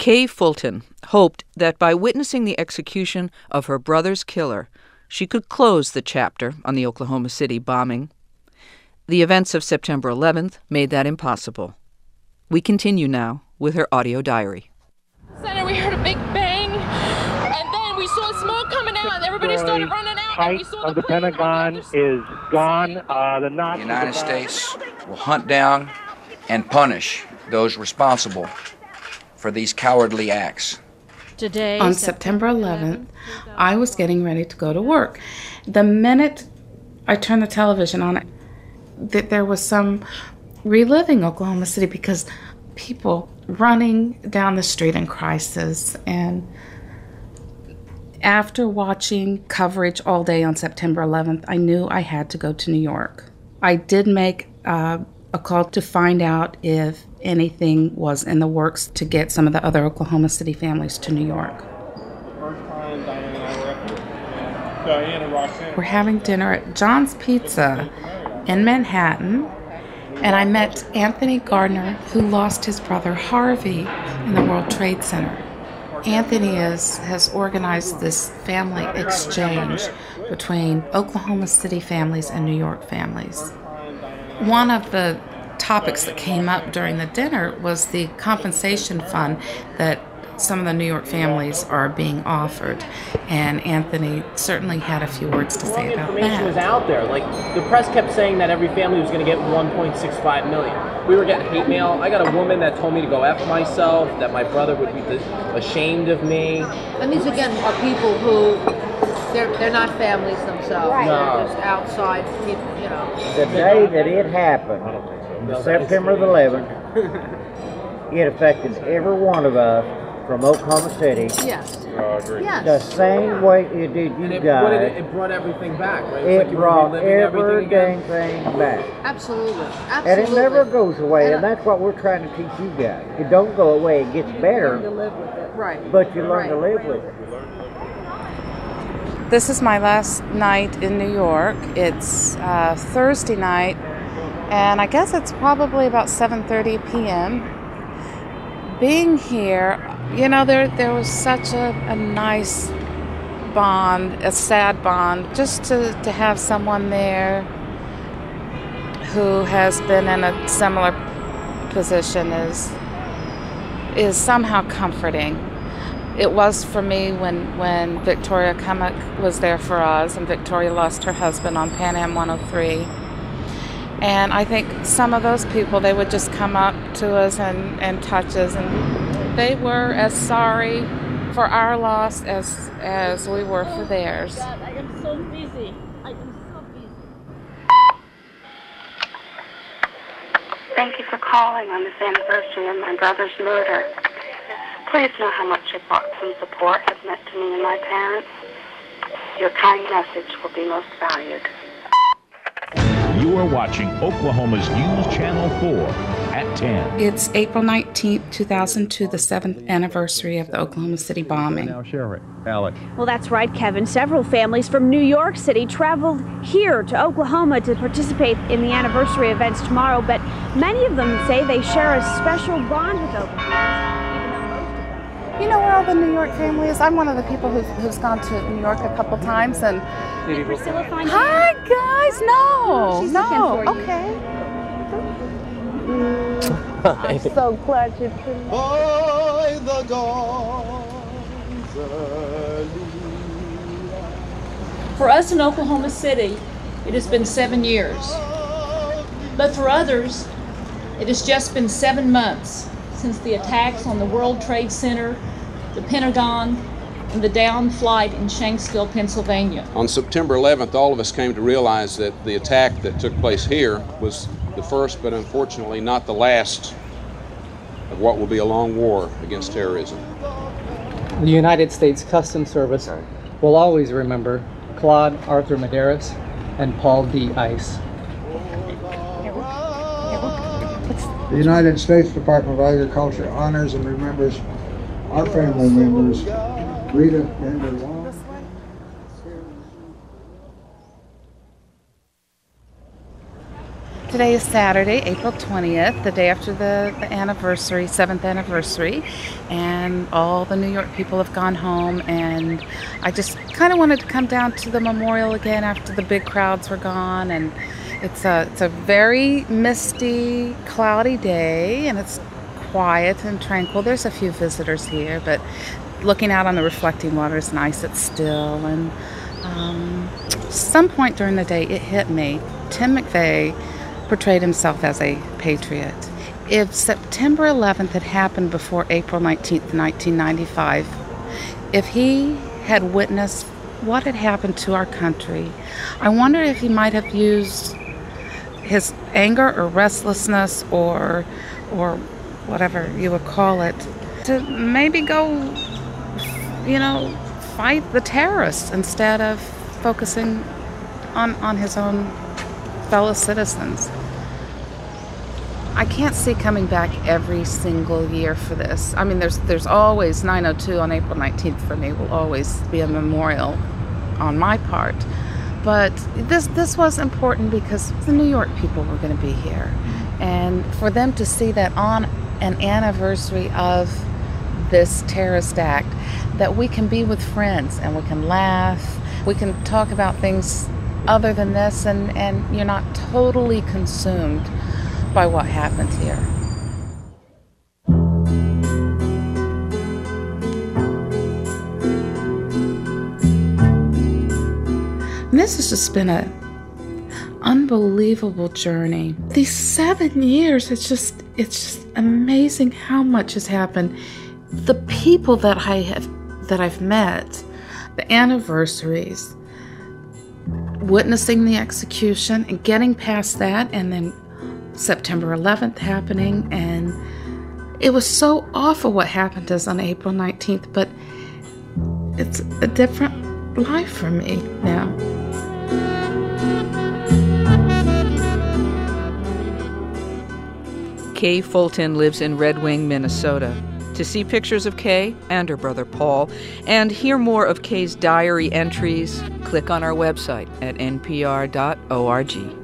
Kay Fulton hoped that by witnessing the execution of her brother's killer, she could close the chapter on the Oklahoma City bombing. The events of September 11th made that impossible. We continue now with her audio diary. Center, we heard a big bang, and then we saw smoke coming out, and everybody started running out. Height of the Pentagon is gone. The United States will hunt down and punish those responsible for these cowardly acts. Today, on September 11th, I was getting ready to go to work. The minute I turned the television on, there was some reliving Oklahoma City because people running down the street in crisis. And after watching coverage all day on September 11th, I knew I had to go to New York. I did make a call to find out if anything was in the works to get some of the other Oklahoma City families to New York. We're having dinner at John's Pizza in Manhattan, and I met Anthony Gardner, who lost his brother Harvey in the World Trade Center. Anthony has organized this family exchange between Oklahoma City families and New York families. One of the topics that came up during the dinner was the compensation fund that some of the New York families are being offered, and Anthony certainly had a few words to say about that. Information was out there. Like, the press kept saying that every family was going to get $1.65 million. We were getting hate mail. I got a woman that told me to go F myself, that my brother would be ashamed of me. And these, again, are people who, they're not families themselves. Right. No. They're just outside people, you know. The day that it happened, September the 11th, it affected every one of us from Oklahoma City. Yes. Yes. The same way it did you guys. It brought everything back, right? It brought every dang thing back. Absolutely. Absolutely. And it never goes away, and that's what we're trying to teach you guys. It don't go away, it gets better. You learn to live with it. Right. But you learn to live with it. This is my last night in New York. It's Thursday night, and I guess it's probably about 7:30 p.m. Being here, you know, there was such a nice bond, a sad bond, just to have someone there who has been in a similar position is somehow comforting. It was for me when Victoria Cummock was there for us, and Victoria lost her husband on Pan Am 103. And I think some of those people, they would just come up to us and touch us, and they were as sorry for our loss as we were for theirs. I am so busy. Thank you for calling on this anniversary of my brother's murder. Please know how much your thoughts and support have meant to me and my parents. Your kind message will be most valued. You are watching Oklahoma's News Channel 4 at 10. It's April 19th, 2002, the 7th anniversary of the Oklahoma City bombing. Now share it, Alex. Well, that's right, Kevin. Several families from New York City traveled here to Oklahoma to participate in the anniversary events tomorrow, but many of them say they share a special bond with Oklahoma. You know where all the New York family is? I'm one of the people who's gone to New York a couple times, and Did Priscilla find you? Hi guys, no, She's no, looking for you. Okay. I'm so glad you came. By the gods, For us in Oklahoma City, it has been 7 years. But for others, it has just been 7 months since the attacks on the World Trade Center, the Pentagon, and the downed flight in Shanksville, Pennsylvania. On September 11th, all of us came to realize that the attack that took place here was the first, but unfortunately not the last, of what will be a long war against terrorism. The United States Customs Service will always remember Claude Arthur Medeiros and Paul D. Ice. The United States Department of Agriculture honors and remembers our family members, Rita Vander Waal. Today is Saturday, April 20th, the day after the anniversary, 7th anniversary, and all the New York people have gone home, and I just kind of wanted to come down to the memorial again after the big crowds were gone. And it's a very misty, cloudy day, and it's quiet and tranquil. There's a few visitors here, but looking out on the reflecting water is nice. It's still. And some point during the day, it hit me. Tim McVeigh portrayed himself as a patriot. If September 11th had happened before April 19th, 1995, if he had witnessed what had happened to our country, I wonder if he might have used his anger or restlessness or whatever you would call it to maybe go, fight the terrorists instead of focusing on his own fellow citizens. I can't see coming back every single year for this. I mean, there's always 9/02 on April 19th for me will always be a memorial on my part. But this was important because the New York people were going to be here. And for them to see that on an anniversary of this terrorist act, that we can be with friends and we can laugh, we can talk about things other than this, and you're not totally consumed by what happened here. And this has just been an unbelievable journey. These 7 years, it's just amazing how much has happened. The people that I've met, the anniversaries, witnessing the execution and getting past that, and then September 11th happening, and it was so awful what happened to us on April 19th, but it's a different life for me now. Kay Fulton lives in Red Wing, Minnesota. To see pictures of Kay and her brother Paul and hear more of Kay's diary entries, click on our website at npr.org.